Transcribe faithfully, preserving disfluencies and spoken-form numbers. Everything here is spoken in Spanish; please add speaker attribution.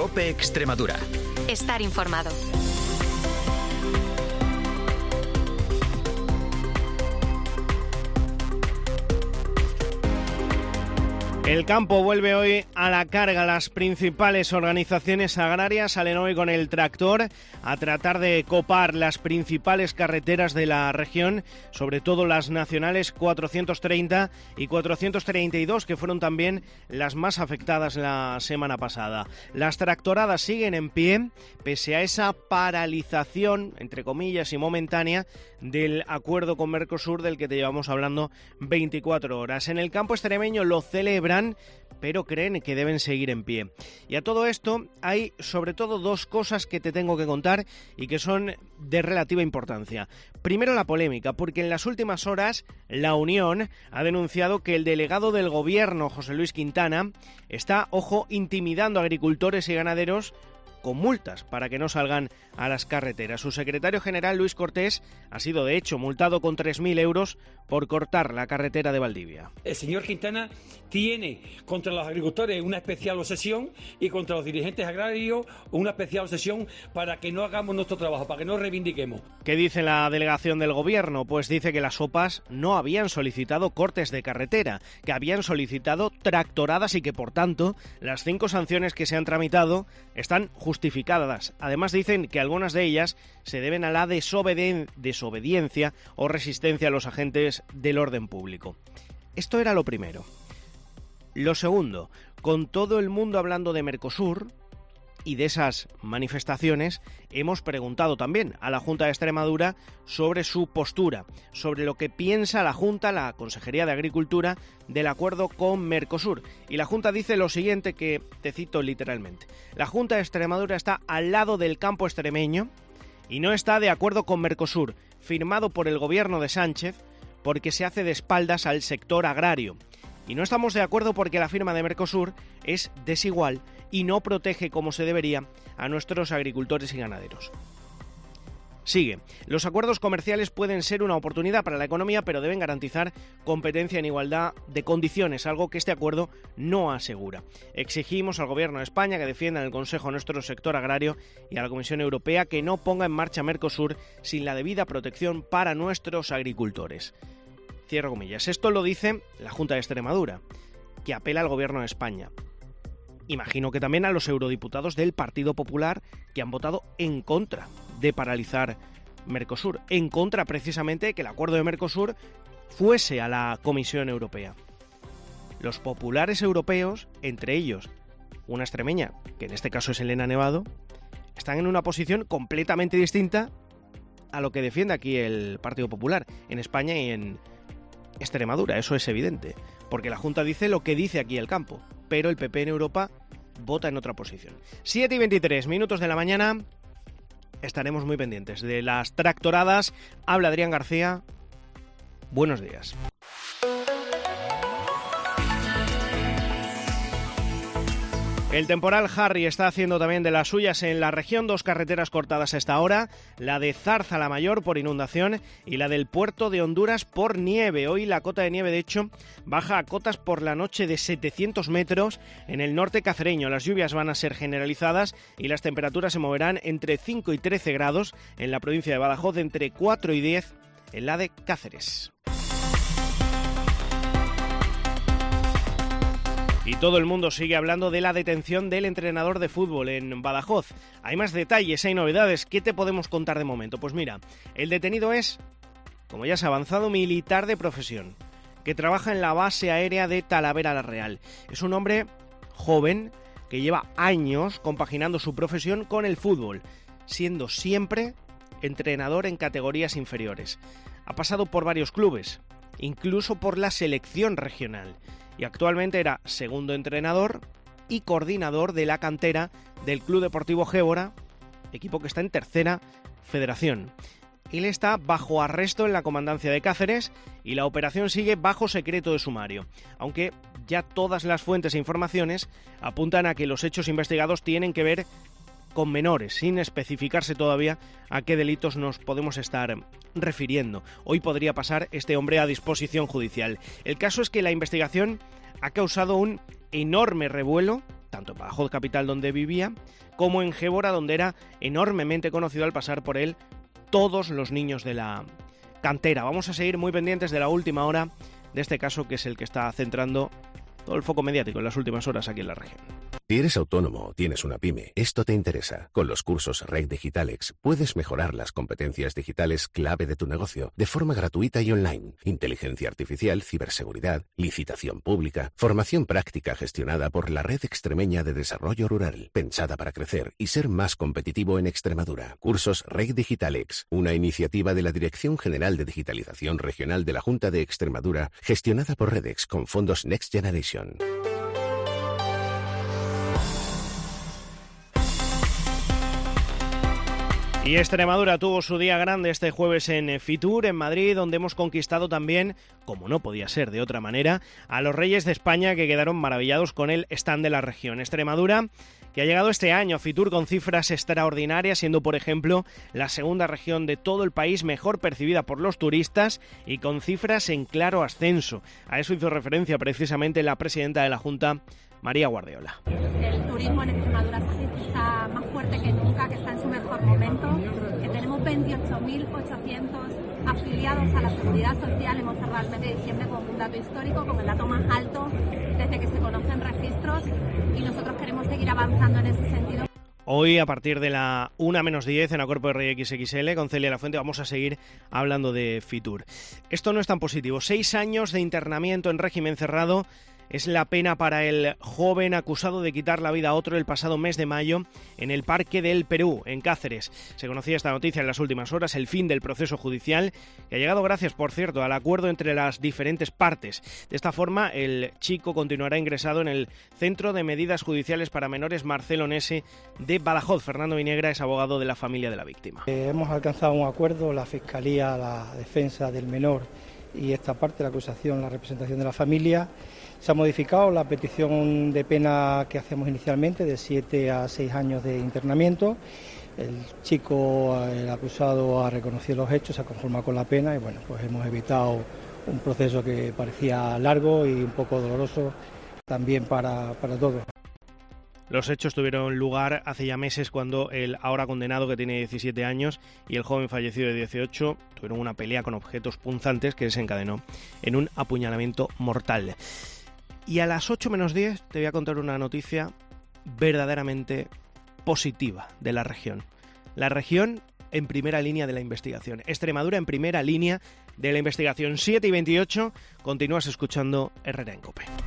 Speaker 1: COPE Extremadura.
Speaker 2: Estar informado.
Speaker 3: El campo vuelve hoy a la carga. Las principales organizaciones agrarias salen hoy con el tractor a tratar de copar las principales carreteras de la región, sobre todo las nacionales cuatrocientos treinta y cuatrocientos treinta y dos, que fueron también las más afectadas la semana pasada. Las tractoradas siguen en pie, pese a esa paralización, entre comillas y momentánea, del acuerdo con Mercosur del que te llevamos hablando veinticuatro horas. En el campo extremeño lo celebran, pero creen que deben seguir en pie. Y a todo esto hay sobre todo dos cosas que te tengo que contar y que son de relativa importancia. Primero, la polémica, porque en las últimas horas la Unión ha denunciado que el delegado del gobierno, José Luis Quintana, está, ojo, intimidando a agricultores y ganaderos con multas para que no salgan a las carreteras. Su secretario general, Luis Cortés, ha sido de hecho multado con tres mil euros por cortar la carretera de Valdivia.
Speaker 4: El señor Quintana tiene contra los agricultores una especial obsesión y contra los dirigentes agrarios una especial obsesión para que no hagamos nuestro trabajo, para que no reivindiquemos.
Speaker 3: ¿Qué dice la delegación del gobierno? Pues dice que las O P As no habían solicitado cortes de carretera, que habían solicitado tractoradas y que, por tanto, las cinco sanciones que se han tramitado están justificadas. Además, dicen que algunas de ellas se deben a la desobedien- desobediencia o resistencia a los agentes del orden público. Esto era lo primero. Lo segundo, con todo el mundo hablando de Mercosur y de esas manifestaciones, hemos preguntado también a la Junta de Extremadura sobre su postura, sobre lo que piensa la Junta, la Consejería de Agricultura, del acuerdo con Mercosur. Y la Junta dice lo siguiente, que te cito literalmente: la Junta de Extremadura está al lado del campo extremeño y no está de acuerdo con Mercosur, firmado por el gobierno de Sánchez, porque se hace de espaldas al sector agrario. Y no estamos de acuerdo porque la firma de Mercosur es desigual y no protege como se debería a nuestros agricultores y ganaderos. Sigue. Los acuerdos comerciales pueden ser una oportunidad para la economía, pero deben garantizar competencia en igualdad de condiciones, algo que este acuerdo no asegura. Exigimos al Gobierno de España que defienda en el Consejo nuestro sector agrario y a la Comisión Europea que no ponga en marcha Mercosur sin la debida protección para nuestros agricultores. Cierro comillas. Esto lo dice la Junta de Extremadura, que apela al Gobierno de España. Imagino que también a los eurodiputados del Partido Popular, que han votado en contra de paralizar Mercosur, en contra precisamente de que el acuerdo de Mercosur fuese a la Comisión Europea. Los populares europeos, entre ellos una extremeña, que en este caso es Elena Nevado, están en una posición completamente distinta a lo que defiende aquí el Partido Popular en España y en Extremadura. Eso es evidente, porque la Junta dice lo que dice aquí el campo, pero el P P en Europa vota en otra posición. siete y veintitrés minutos de la mañana, estaremos muy pendientes de las tractoradas. Habla Adrián García, buenos días. El temporal Harry está haciendo también de las suyas en la región. Dos carreteras cortadas a esta hora, la de Zarza la Mayor por inundación y la del puerto de Honduras por nieve. Hoy la cota de nieve, de hecho, baja a cotas por la noche de setecientos metros en el norte cacereño. Las lluvias van a ser generalizadas y las temperaturas se moverán entre cinco y trece grados en la provincia de Badajoz, entre cuatro y diez en la de Cáceres. Y todo el mundo sigue hablando de la detención del entrenador de fútbol en Badajoz. Hay más detalles, hay novedades. ¿Qué te podemos contar de momento? Pues mira, el detenido es, como ya se ha avanzado, militar de profesión, que trabaja en la base aérea de Talavera la Real. Es un hombre joven que lleva años compaginando su profesión con el fútbol, siendo siempre entrenador en categorías inferiores. Ha pasado por varios clubes, incluso por la selección regional, y actualmente era segundo entrenador y coordinador de la cantera del Club Deportivo Gébora, equipo que está en tercera federación. Él está bajo arresto en la comandancia de Cáceres y la operación sigue bajo secreto de sumario, aunque ya todas las fuentes e informaciones apuntan a que los hechos investigados tienen que ver con menores, sin especificarse todavía a qué delitos nos podemos estar refiriendo. Hoy podría pasar este hombre a disposición judicial. El caso es que la investigación ha causado un enorme revuelo tanto en Badajoz capital donde vivía, como en Gébora, donde era enormemente conocido al pasar por él todos los niños de la cantera. Vamos a seguir muy pendientes de la última hora de este caso, que es el que está centrando todo el foco mediático en las últimas horas aquí en la región.
Speaker 1: Si eres autónomo o tienes una pyme, esto te interesa. Con los cursos R E C Digitalex puedes mejorar las competencias digitales clave de tu negocio de forma gratuita y online. Inteligencia artificial, ciberseguridad, licitación pública, formación práctica gestionada por la Red Extremeña de Desarrollo Rural, pensada para crecer y ser más competitivo en Extremadura. Cursos R E C Digitalex, una iniciativa de la Dirección General de Digitalización Regional de la Junta de Extremadura, gestionada por Redex con fondos Next Generation.
Speaker 3: Y Extremadura tuvo su día grande este jueves en Fitur, en Madrid, donde hemos conquistado también, como no podía ser de otra manera, a los Reyes de España, que quedaron maravillados con el stand de la región. Extremadura, que ha llegado este año a Fitur con cifras extraordinarias, siendo, por ejemplo, la segunda región de todo el país mejor percibida por los turistas y con cifras en claro ascenso. A eso hizo referencia precisamente la presidenta de la Junta, María Guardiola.
Speaker 2: El turismo en Extremadura está más fuerte que nunca, que está en su mejor momento, que tenemos veintiocho mil ochocientos afiliados a la Seguridad Social. Hemos cerrado el mes de diciembre con un dato histórico, con el dato más alto desde que se conocen registros, y nosotros queremos seguir avanzando en ese sentido.
Speaker 3: Hoy, a partir de la una menos diez, en Acuerpo de Rey X X L, con Celia Lafuente, vamos a seguir hablando de Fitur. Esto no es tan positivo. Seis años de internamiento en régimen cerrado es la pena para el joven acusado de quitar la vida a otro el pasado mes de mayo en el Parque del Perú, en Cáceres. Se conocía esta noticia en las últimas horas, el fin del proceso judicial, que ha llegado gracias, por cierto, al acuerdo entre las diferentes partes. De esta forma, el chico continuará ingresado en el Centro de Medidas Judiciales para Menores Marcelo Nese de Badajoz. Fernando Viniegra es abogado de la familia de la víctima.
Speaker 5: Eh, hemos alcanzado un acuerdo, la Fiscalía, la defensa del menor y esta parte, la acusación, la representación de la familia. Se ha modificado la petición de pena que hacemos inicialmente, de siete a seis años de internamiento. El chico, el acusado, ha reconocido los hechos, se ha conformado con la pena y bueno, pues hemos evitado un proceso que parecía largo y un poco doloroso también para, para todos.
Speaker 3: Los hechos tuvieron lugar hace ya meses, cuando el ahora condenado, que tiene diecisiete años, y el joven fallecido de dieciocho tuvieron una pelea con objetos punzantes que desencadenó en un apuñalamiento mortal. Y a las ocho menos diez te voy a contar una noticia verdaderamente positiva de la región. La región en primera línea de la investigación. Extremadura en primera línea de la investigación. siete y veintiocho, continúas escuchando Herrera en COPE.